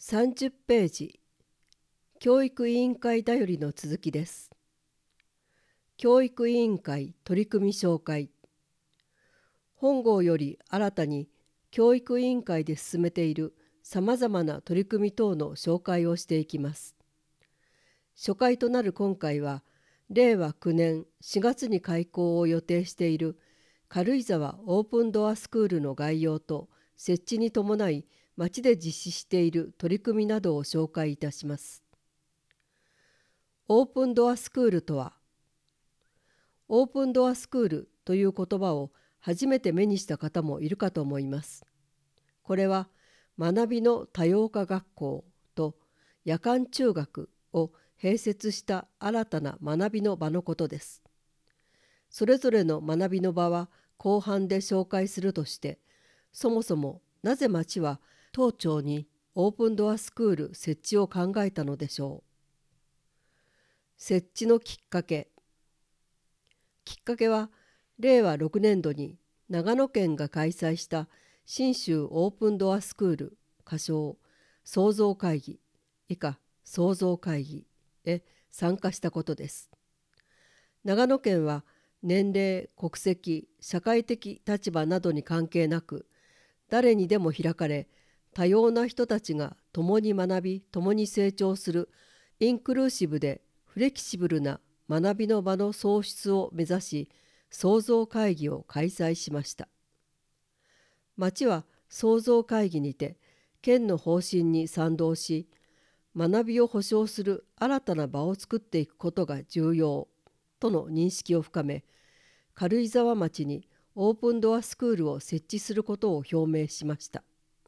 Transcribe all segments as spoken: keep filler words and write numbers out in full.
さんじゅっページ、教育委員会だよりの続きです。教育委員会取組紹介。本号より新たに教育委員会で進めているさまざまな取り組み等の紹介をしていきます。初回となる今回は、れいわきゅうねんしがつに開校を予定している軽井沢オープンドアスクールの概要と設置に伴い町で実施している取り組みなどを紹介いたします。オープンドアスクールとは、オープンドアスクールという言葉を初めて目にした方もいるかと思います。これは学びの多様化学校と夜間中学を併設した新たな学びの場のことです。それぞれの学びの場は後半で紹介するとして、そもそもなぜ町は当庁にオープンドアスクール設置を考えたのでしょう。設置のきっかけ。きっかけは、れいわろくねんどに長野県が開催した信州オープンドアスクール仮称創造会議以下創造会議へ参加したことです。長野県は年齢、国籍、社会的立場などに関係なく、誰にでも開かれ、多様な人たちが共に学び共に成長するインクルーシブでフレキシブルな学びの場の創出を目指し、創造会議を開催しました。町は創造会議にて県の方針に賛同し、学びを保障する新たな場を作っていくことが重要との認識を深め、軽井沢町にオープンドアスクールを設置することを表明しました。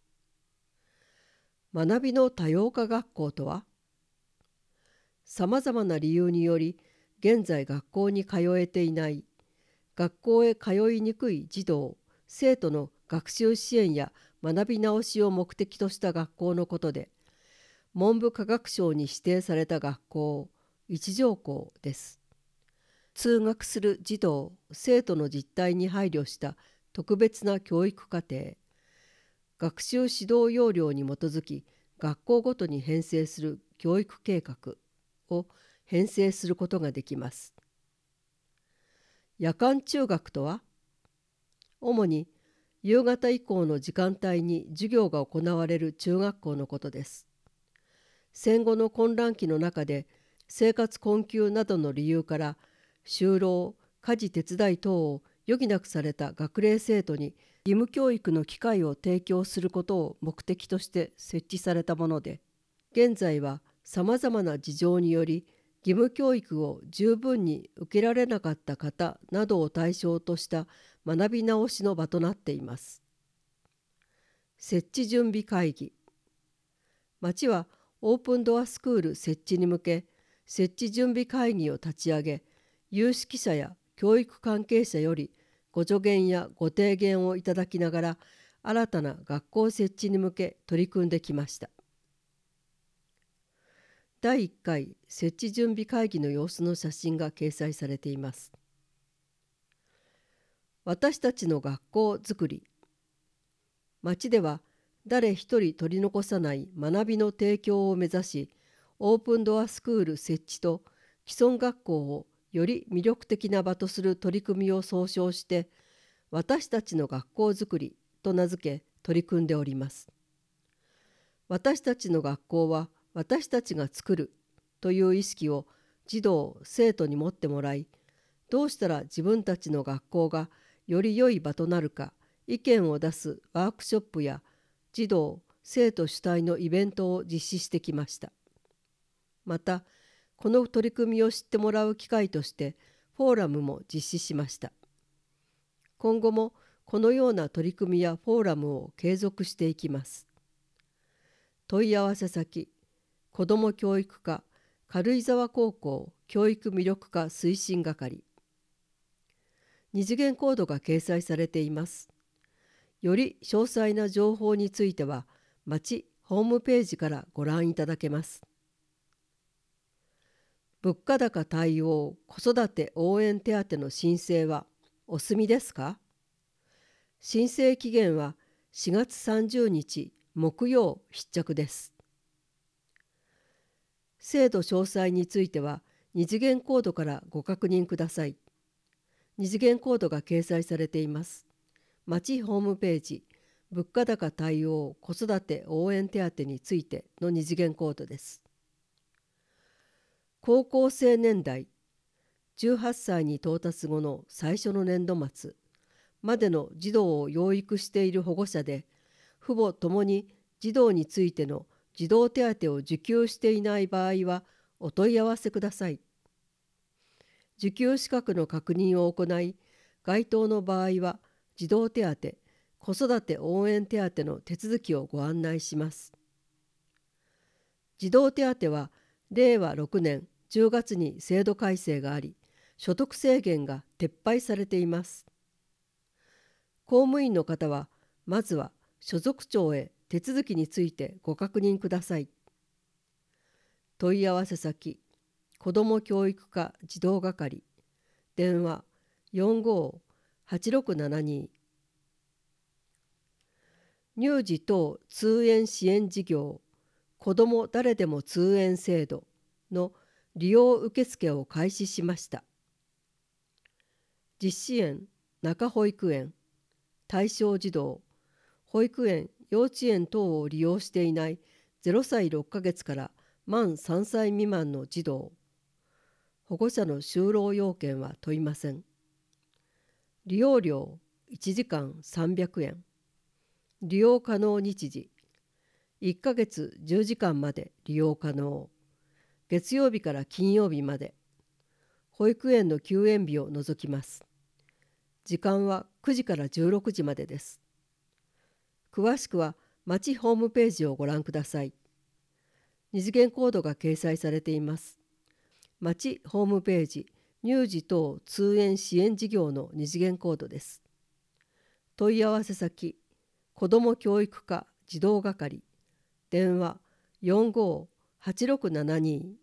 学びの多様化学校とは、さまざまな理由により現在学校に通えていない、学校へ通いにくい児童・生徒の学習支援や学び直しを目的とした学校のことで、文部科学省に指定された学校、一条校です。通学する児童・生徒の実態に配慮した特別な教育課程、学習指導要領に基づき学校ごとに編成する教育計画を編成することができます。夜間中学とは、主に夕方以降の時間帯に授業が行われる中学校のことです。戦後の混乱期の中で生活困窮などの理由から就労、家事手伝い等を余儀なくされた学齢生徒に義務教育の機会を提供することを目的として設置されたもので、現在はさまざまな事情により義務教育を十分に受けられなかった方などを対象とした学び直しの場となっています。設置準備会議。町はオープンドアスクール設置に向け、設置準備会議を立ち上げ、有識者や教育関係者よりご助言やご提言をいただきながら、新たな学校設置に向け取り組んできました。だいいっかい設置準備会議の様子の写真が掲載されています。私たちの学校づくり。町では誰一人取り残さない学びの提供を目指し、オープンドアスクール設置と既存学校をより魅力的な場とする取り組みを総称して、私たちの学校づくりと名付け取り組んでおります。私たちの学校は私たちが作るという意識を児童・生徒に持ってもらい、どうしたら自分たちの学校がより良い場となるか意見を出すワークショップや児童・生徒主体のイベントを実施してきました。また、この取り組みを知ってもらう機会としてフォーラムも実施しました。今後もこのような取り組みやフォーラムを継続していきます。問い合わせ先、子ども教育課軽井沢高校教育魅力化推進係。二次元コードが掲載されています。より詳細な情報については、町ホームページからご覧いただけます。物価高対応子育て応援手当の申請はお済みですか？申請期限はしがつさんじゅうにち木曜必着です。 制度詳細については二次元コードからご確認ください。二次元コードが掲載されています。町ホームページ、物価高対応子育て応援手当についての二次元コードです。高校生年代、じゅうはっさいに到達後の最初の年度末までの児童を養育している保護者で、父母ともに児童についての児童手当を受給していない場合はお問い合わせください。受給資格の確認を行い、該当の場合は児童手当、子育て応援手当の手続きをご案内します。児童手当はれいわろくねんじゅうがつに制度改正があり、所得制限が撤廃されています。公務員の方は、まずは所属庁へ手続きについてご確認ください。問い合わせ先、子ども教育課児童係、電話よんごーはちろくななに。乳児等通園支援事業子ども誰でも通園制度の利用受付を開始しました。実施園、中保育園、対象児童、保育園、幼稚園等を利用していないゼロさいろっかげつから満さんさい未満の児童、保護者の就労要件は問いません。利用料いちじかんさんびゃくえん。利用可能日時いっかげつじゅうじかんまで利用可能。月曜日から金曜日まで。保育園の休園日を除きます。時間はくじからじゅうろくじまでです。詳しくは町ホームページをご覧ください。二次元コードが掲載されています。町ホームページ乳児等通園支援事業の二次元コードです。問い合わせ先、子ども教育課児童係、電話よんごーはちろくななに。